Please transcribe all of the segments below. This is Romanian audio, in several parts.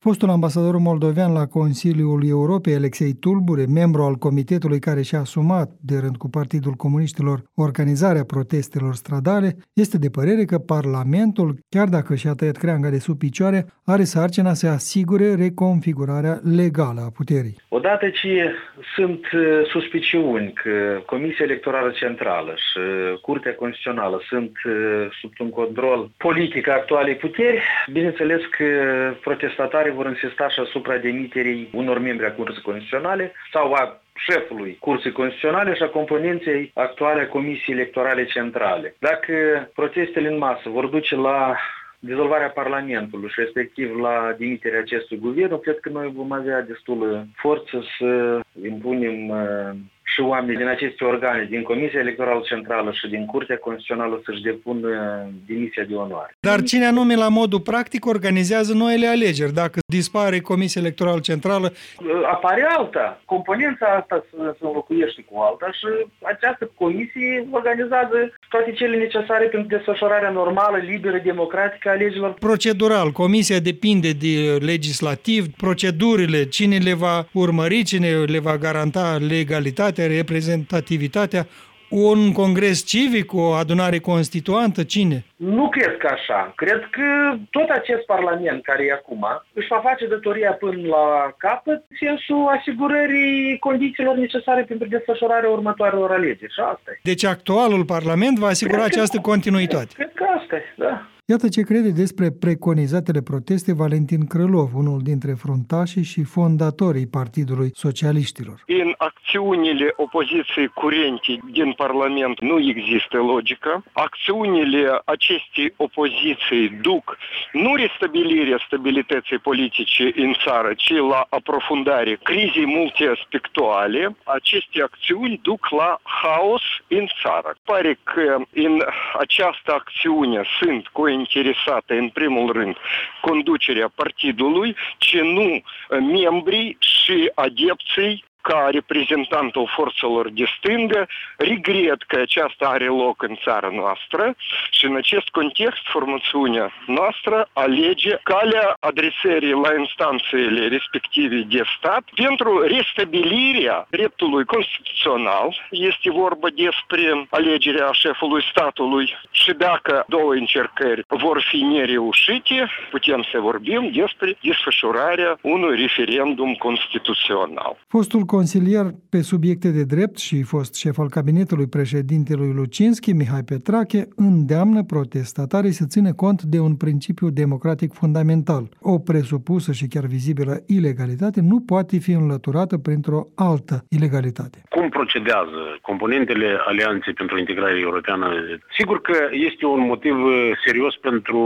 Fostul ambasador moldovean la Consiliul Europei, Alexei Tulbure, membru al comitetului care și-a asumat, de rând cu Partidul Comuniștilor, organizarea protestelor stradale, este de părere că Parlamentul, chiar dacă și-a tăiat creanga de sub picioare, are sarcina să asigure reconfigurarea legală a puterii. Odată ce sunt suspiciuni că Comisia Electorală Centrală și Curtea Constituțională sunt sub un control politic a actualei puteri, bineînțeles că protestatarii vor insista și asupra demiterii unor membri a Curții Constituționale sau a șefului Curții Constituționale și a componenței actuale a Comisiei Electorale Centrale. Dacă protestele în masă vor duce la dizolvarea Parlamentului și respectiv la demiterea acestui guvern, cred că noi vom avea destulă forță să impunem și oamenii din aceste organe, din Comisia Electorală Centrală și din Curtea Constituțională să-și depună demisia de onoare. Dar cine anume la modul practic organizează noile alegeri? Dacă dispare Comisia Electorală Centrală, apare alta. Componența asta se înlocuiește cu alta și această comisie organizează toate cele necesare pentru desfășurarea normală, liberă, democratică a alegerilor. Procedural, comisia depinde de legislativ, procedurile, cine le va urmări, cine le va garanta legalitatea, reprezentativitatea, un congres civic, o adunare constituantă, cine? Nu cred că așa. Cred că tot acest parlament care e acum își va face datoria până la capăt în sensul asigurării condițiilor necesare pentru desfășurarea următoarelor alegeri. Și asta e. Deci actualul parlament va asigura această continuitate. Cred că asta e, da. Iată ce crede despre preconizatele proteste Valentin Crălov, unul dintre fruntașii și fondatorii Partidului Socialiștilor. În acțiunile opoziției curente din Parlament nu există logică. Acțiunile acestei opoziții duc nu restabilirea stabilității politice în țară, ci la aprofundare crizei multiaspectuale. Aceste acțiuni duc la haos în țară. Pare că în această acțiune sunt interesată în primul rând conducerea partidului, ci nu membrii și adepții ca reprezentantul forțelor de stângă, regret că aceasta are loc în țara noastră și în acest context formațiunea noastră alege calea adresării la instanțele respective de stat pentru restabilirea dreptului constituțional. Este vorba despre alegerea șefului statului și dacă două încercări vor fi nereușite, putem să vorbim despre desfășurarea unui referendum constituțional. Fostul consilier pe subiecte de drept și fost șef al cabinetului președintelui Lucinski, Mihai Petrache, îndeamnă protestatarii să țină cont de un principiu democratic fundamental. O presupusă și chiar vizibilă ilegalitate nu poate fi înlăturată printr-o altă ilegalitate. Cum procedează componentele Alianței pentru Integrare Europeană? Sigur că este un motiv serios pentru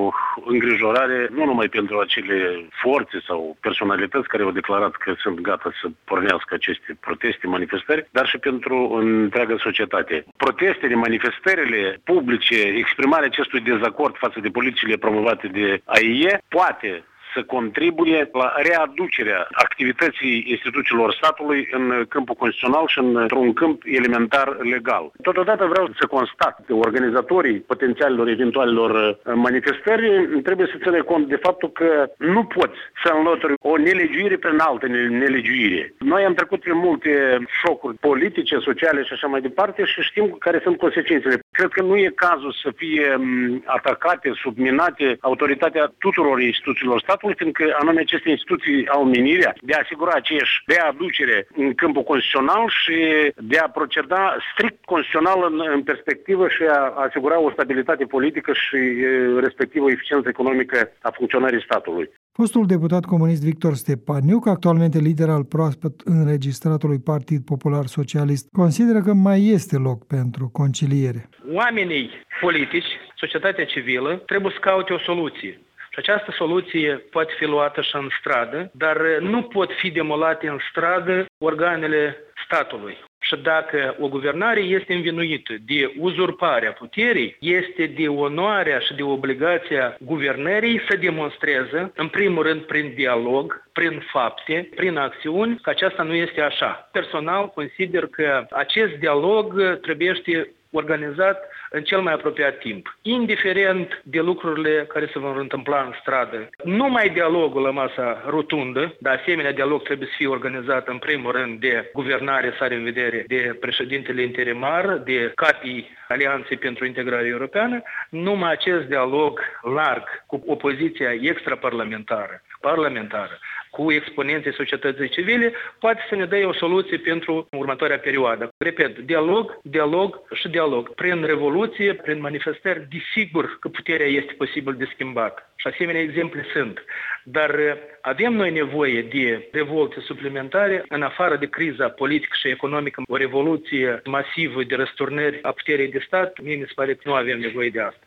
îngrijorare, nu numai pentru acele forțe sau personalități care au declarat că sunt gata să pornească aceste proteste, manifestări, dar și pentru întreaga societate. Protestele, manifestările publice, exprimarea acestui dezacord față de politicile promovate de AIE poate să contribuie la readucerea activității instituțiilor statului în câmpul constituțional și într-un câmp elementar legal. Totodată vreau să constat că organizatorii potențialilor eventualelor manifestări trebuie să țină cont de faptul că nu poți să înlături o nelegiuire prin altă nelegiuire. Noi am trecut prin multe șocuri politice, sociale și așa mai departe și știm care sunt consecințele. Cred că nu e cazul să fie atacate, subminate autoritatea tuturor instituțiilor statului, fiindcă anume aceste instituții au menirea de a asigura aceeași readucere în câmpul constituțional și de a proceda strict constituțional în perspectivă și a asigura o stabilitate politică și respectiv o eficiență economică a funcționării statului. Fostul deputat comunist Victor Stepaniuc, actualmente lider al proaspăt înregistratului Partid Popular Socialist, consideră că mai este loc pentru conciliere. Oamenii politici, societatea civilă, trebuie să caute o soluție. Și această soluție poate fi luată și în stradă, dar nu pot fi demolate în stradă organele statului. Și dacă o guvernare este învinuită de uzurparea puterii, este de onoarea și de obligația guvernării să demonstreze, în primul rând prin dialog, prin fapte, prin acțiuni, că aceasta nu este așa. Personal consider că acest dialog trebuie organizat în cel mai apropiat timp, indiferent de lucrurile care se vor întâmpla în stradă. Numai dialogul la masa rotundă, dar asemenea dialog trebuie să fie organizat în primul rând de guvernare, să are în vedere de președintele interimar, de capii Alianței pentru Integrare Europeană, numai acest dialog larg cu opoziția extraparlamentară, parlamentară, cu exponenții societății civile, poate să ne dea o soluție pentru următoarea perioadă. Repet, dialog și dialog. Prin revoluție, prin manifestări, desigur că puterea este posibil de schimbat. Și asemenea exemple sunt. Dar avem noi nevoie de revolte suplimentare în afară de criza politică și economică, o revoluție masivă de răsturnări a puterii de stat. Mie mi se pare că nu avem nevoie de asta.